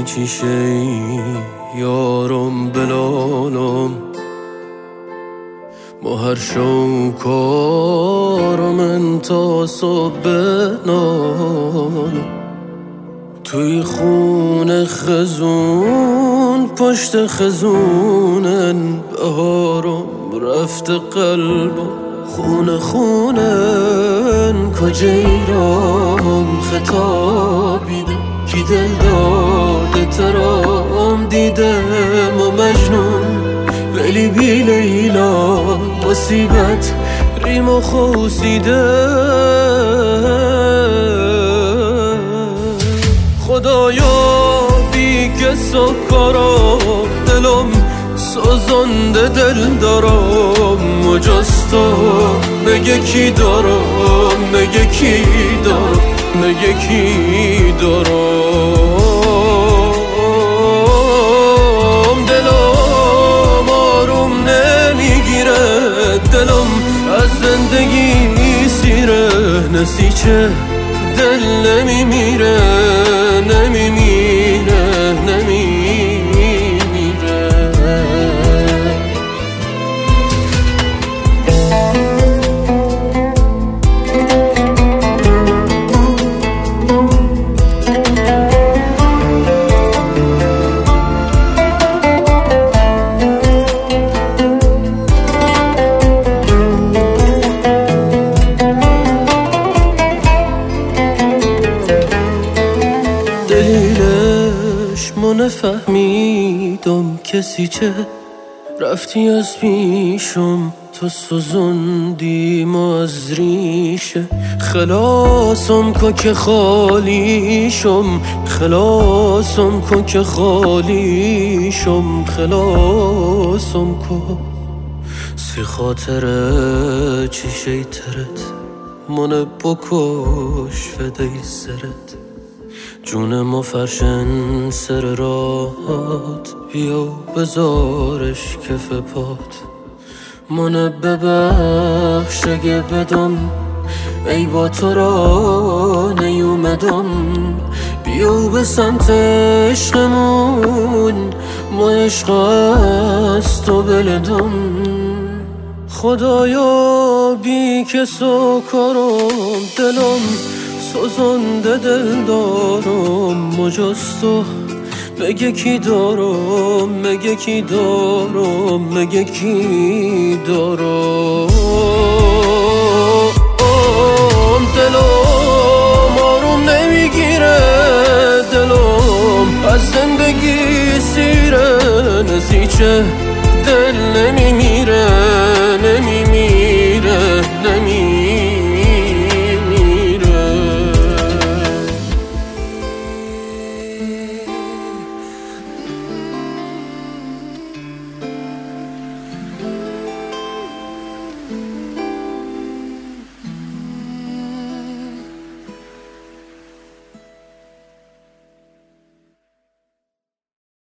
چیشه یارم بلالم با هر شو کارم انتا صبح بنالم توی خونه خزون پشت خزونن بهارم رفته قلبم خونه خونن کجایرام خطابیدم کی دل داده ترام دیدم و مجنون ولی بی لیلا مصیبت ریم و خوصیده خدایا بی کس و کارا دلم سازنده دل دارم مجستا مگه کی دارم مگه کی دارم مگه کی دارم دلم آروم نمیگیره دلم از زندگی سیره نسیچه دل نمیمیره نمیمیره نمیمیره دلیلش ما نفهمیدم کسی چه رفتی از پیشم تو سوزوندی ما از ریشه خلاصم کن که خالیشم خلاصم کن که خالیشم خلاصم کن سی خاطره چی شیطرت من بکش فدای سرت جون ما فرشن سر راحت بیا بذارش کف پات من ببخش اگه بدم ای با تو را نیومدم بیا به سمت عشقمون ما عشق از تو بلدم خدایا بی کس و کارم دلم سوزنده دل دارم مجستو مگه کی دارم مگه کی دارم مگه کی دارم دلم آروم نمیگیره دلم از زندگی سیره نسیچه دل نمیمیره